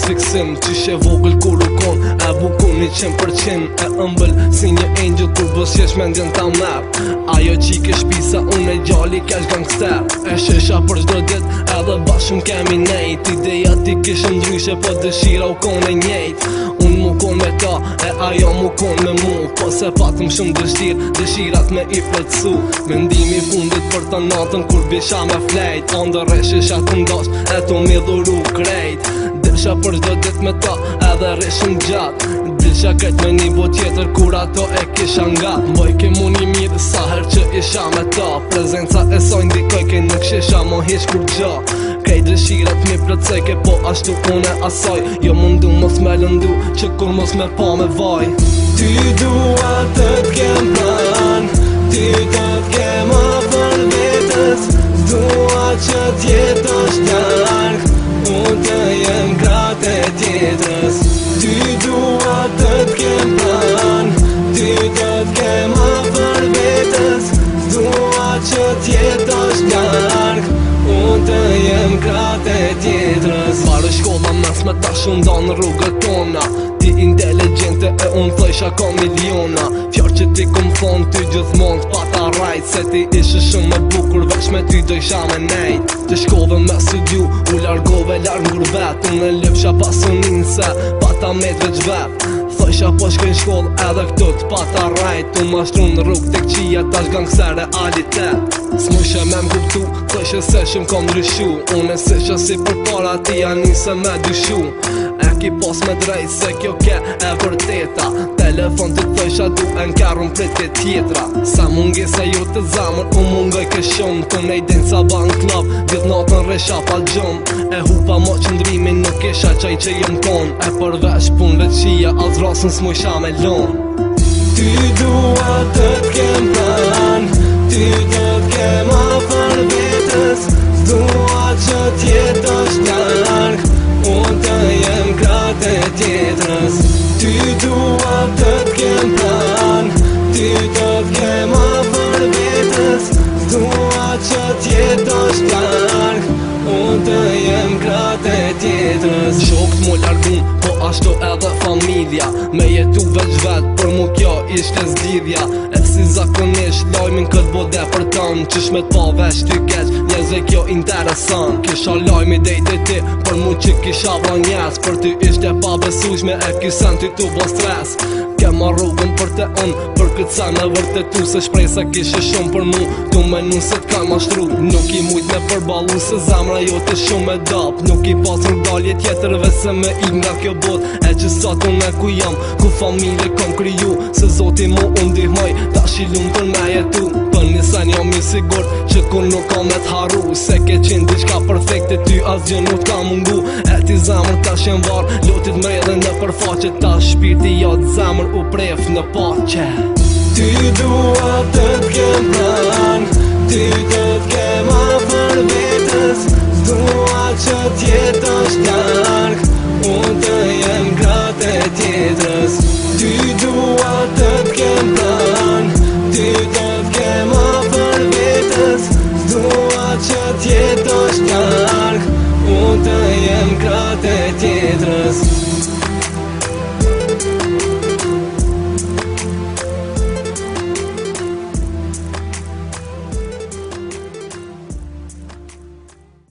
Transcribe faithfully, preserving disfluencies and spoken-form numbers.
fiksim Qyshe vogël kur u kon E bukun një qenë për qenë E ëmbël si një angel kur bësjesh me ndjen ta map Ajo qike shpisa unë e gjalli kesh gangster E shesha për çdo dit edhe bashkëm kemi nejt Ideja ti kishë ndryshe po dëshira u kon e njejt Unë mu kon me ta e ajo mu kon me mu Po se patëm shumë dështir dëshirat me i plëtsu Mendimi fundit për të natën kur bisha me flejt Andër isha të ndash e të mi dhuru krejt Desha për çdo dit me ta edhe rishëm gjatë Disha krejt me një bot tjetër kur ato e kisha ngat Mboj ke mu një mirë sa her që isha me ta Prezenca e saj ndikoj ke nuk shisha mo hiq kur gja Krejt dëshirat mi plëtsejke po ashtu une asaj Jo mundu mos me lëndu që kur mos me pa me vaj Ty dua të t'kem pran Ty të t'kem a për vetës Dua që t'jetosh larg Unë të jem krate tjetrës Ty dua të t'kem pran Ty të t'kem a për vetës Dua që t'jetosh larg Unë të jem krate tjetrës Marë shkolla mes me ta shunda në rrugët tona Ti inteligente e unë thësha ka miliona Fjarë që ti kom thonë ty gjithmon t'pata rajt Se ti ishe shumë me bukur veç me ty dojsha me nejt Të shkove me studiu u largove larg ngur vet Unë e lëpsha pasunin se pata met veç vet Thësha po shkojnë shkoll edhe këtu t'pata rajt Unë ma shtru në rrug të këqia tash gangster realitet S'mushe me m'kuptu, thëshe se shumë kom ndryshu Unë e sisha si për para ti anise me dyshu E ki pas me drejt se kjo ke e vërteta Telefon të thësha du e n'karun prit e tjetra Sa mungi se ju të zamër u mungoj ke shumë Të nejdin sa ban klab, gjithë natën resha pa gjum E hupa mo qëndrimin nuk isha qaj që jem kon E përveç pun veqia as rasën s'musha me lon Ty dua të t'kem pran Ty të t'kem a për vetës Dua që t'jetosh larg Unë të jem krate tjetrës Ty dua të t'kem pran Ty të t'kem a për vetës Dua që t'jetosh larg Unë të jem krate tjetrës Shokt mu largun, po ashtu edhe familja Me jetu veç vet, për mu kjo ishte zgjidhja E si zakonisht lajmin këtë bode për tanë Qysh me t'pa veç ty keq, njëzve kjo interesant Kisha lajmi dejt e ti, për mu që kisha vra njes Për ty ishte pa besushme e kysen ty tu bo stres Kema rrugën për te unë, për këtë sa me vërtetu Se shpresa kishe shumë për mu, tu menu se t'ka mashtru Nuk i mujt me përbalu se zamra jo të shumë e dap Nuk i pas rrugdalje tjetërve se me i nga kjo bot E që sot unë e ku jam, ku familje kom kriju Se zoti mu unë dihmoj, ta shilun për me jetu Për nisan jam i sigur që kur nuk kam e t'haru Se ke qenë diqka perfekte ty as gjë nuk ka mungu E ti zamër ta shen var, lotit mredhen në përfaqe Ta shpirti jo të zamër u pref në pache Ty dua të t'kem pran Ty të t'kem a për vetës Dua që t'jetosh larg Unë të jem krate tjetrës Ty dua të t'kem pran Ty të t'kem a për vetës Dua që t'jetosh larg Unë të jem krate tjetrës